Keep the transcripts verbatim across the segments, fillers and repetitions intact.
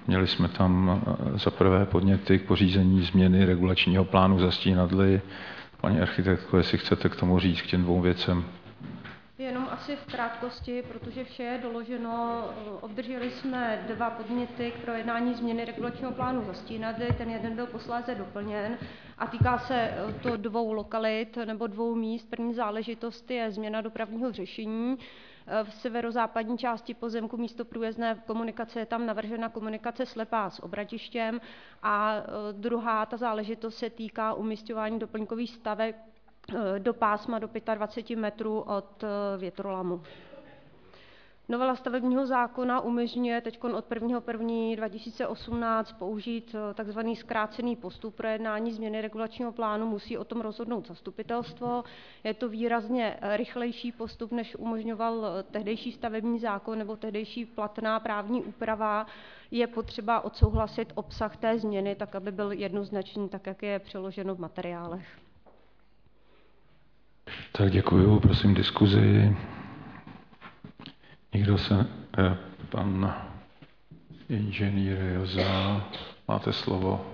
Měli jsme tam za prvé podněty k pořízení změny regulačního plánu Zastínadly. Paní architektko, jestli chcete k tomu říct k těm dvou věcem. Jenom asi v krátkosti, protože vše je doloženo. Obdrželi jsme dva podněty k projednání změny regulačního plánu Zastínadly. Ten jeden byl posléze doplněn a týká se to dvou lokalit nebo dvou míst. První záležitost je změna dopravního řešení. V severozápadní části pozemku místo průjezdné komunikace je tam navržena komunikace slepá s obratištěm a druhá ta záležitost se týká umisťování doplňkových staveb do pásma do dvacet pět metrů od větrolamu. Novela stavebního zákona umožňuje teď od prvního prvního dva tisíce osmnáct použít tzv. Zkrácený postup projednání změny regulačního plánu. Musí o tom rozhodnout zastupitelstvo. Je to výrazně rychlejší postup, než umožňoval tehdejší stavební zákon nebo tehdejší platná právní úprava. Je potřeba odsouhlasit obsah té změny, tak aby byl jednoznačný, tak jak je přeloženo v materiálech. Tak děkuju, prosím diskuzi. Nikdo se, eh, pan inženýr Joza, máte slovo.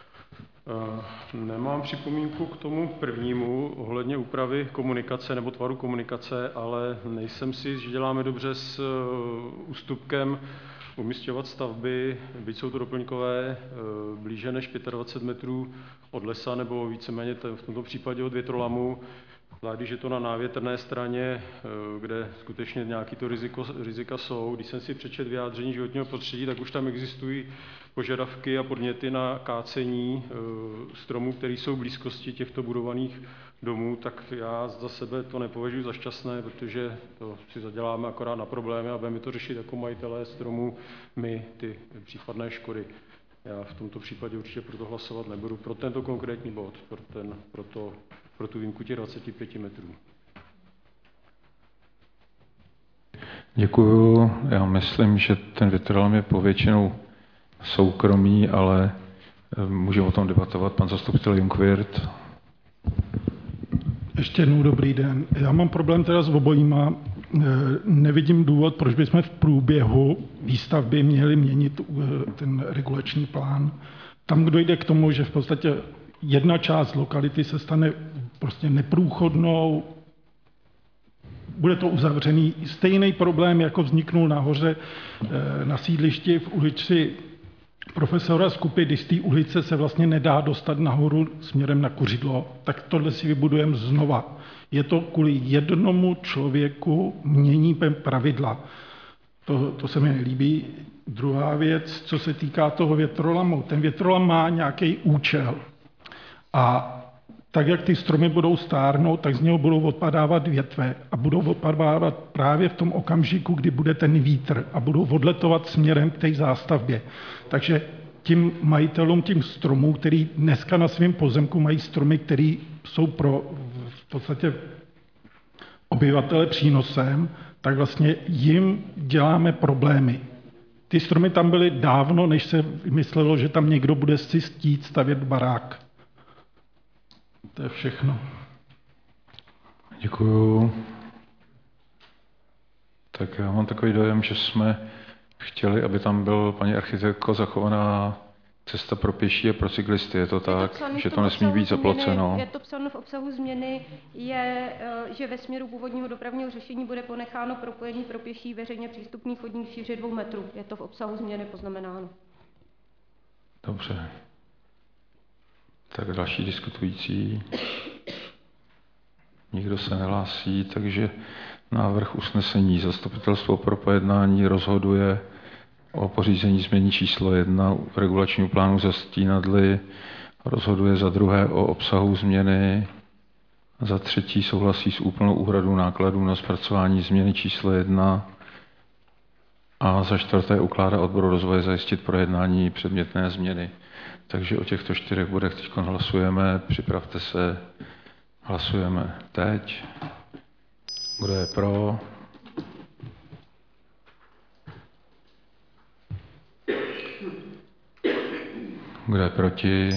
Nemám připomínku k tomu prvnímu ohledně úpravy komunikace nebo tvaru komunikace, ale nejsem si, že děláme dobře s ústupkem umisťovat stavby, byť jsou to doplňkové, blíže než dvacet pět metrů od lesa nebo víceméně v tomto případě od větrolamu. Zvlášť, když je to na návětrné straně, kde skutečně nějaký to riziko, rizika jsou. Když jsem si přečetl vyjádření životního prostředí, tak už tam existují požadavky a podněty na kácení stromů, které jsou v blízkosti těchto budovaných domů, tak já za sebe to nepovažuji za šťastné, protože to si zaděláme akorát na problémy a budeme to řešit jako majitelé stromů my ty případné škody. Já v tomto případě určitě proto hlasovat nebudu pro tento konkrétní bod, pro, ten, pro, to, pro tu výjimku těch dvacet pět metrů. Děkuju. Já myslím, že ten větrolam je povětšinou soukromý, ale můžeme o tom debatovat. Pan zastupitel Jungwirth. Ještě jednou dobrý den. Já mám problém teda s obojíma. Nevidím důvod, proč bychom v průběhu výstavby měli měnit ten regulační plán. Tam dojde k tomu, že v podstatě jedna část lokality se stane prostě neprůchodnou, bude to uzavřený. Stejný problém, jako vzniknul nahoře na sídlišti v ulici profesora Skupy, když z té ulice se vlastně nedá dostat nahoru směrem na Kuřidlo, tak tohle si vybudujeme znova. Je to kvůli jednomu člověku mění pravidla. To, to se mi nelíbí. Druhá věc, co se týká toho větrolamu. Ten větrolam má nějaký účel. A tak, jak ty stromy budou stárnout, tak z něho budou odpadávat větve a budou odpadávat právě v tom okamžiku, kdy bude ten vítr a budou odletovat směrem k té zástavbě. Takže tím majitelům, tím stromů, který dneska na svém pozemku mají stromy, které jsou pro v podstatě obyvatele přínosem, tak vlastně jim děláme problémy. Ty stromy tam byly dávno, než se myslelo, že tam někdo bude si chtít stavět barák. To je všechno. Děkuju. Tak já mám takový dojem, že jsme chtěli, aby tam byl, paní architektko, zachovaná cesta pro pěší a pro cyklisty. Je to tak, je to že to nesmí být zaploceno? Je to psáno v obsahu změny, je, že ve směru původního dopravního řešení bude ponecháno propojení pro pěší veřejně přístupný chodník v šíři dvou metrů. Je to v obsahu změny poznamenáno. Dobře. Tak další diskutující. Nikdo se nehlásí, takže návrh usnesení. Zastupitelstvo pro pojednání rozhoduje o pořízení změny číslo jedna regulačního plánu Zastínadly, rozhoduje za druhé o obsahu změny, za třetí souhlasí s úplnou úhradou nákladů na zpracování změny číslo jedna a za čtvrté ukládá odboru rozvoje zajistit projednání předmětné změny. Takže o těchto čtyřech bodech teď hlasujeme. Připravte se. Hlasujeme teď. Kdo je pro? Kdo je proti?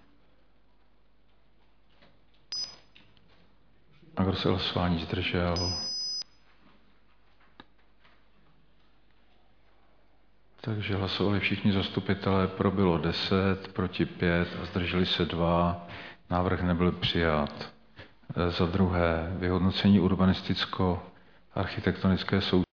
A kdo se hlasování zdržel? Takže hlasovali všichni zastupitelé, pro bylo deset, proti pět a zdrželi se dva. Návrh nebyl přijat. Za druhé, vyhodnocení urbanisticko-architektonické soutěže.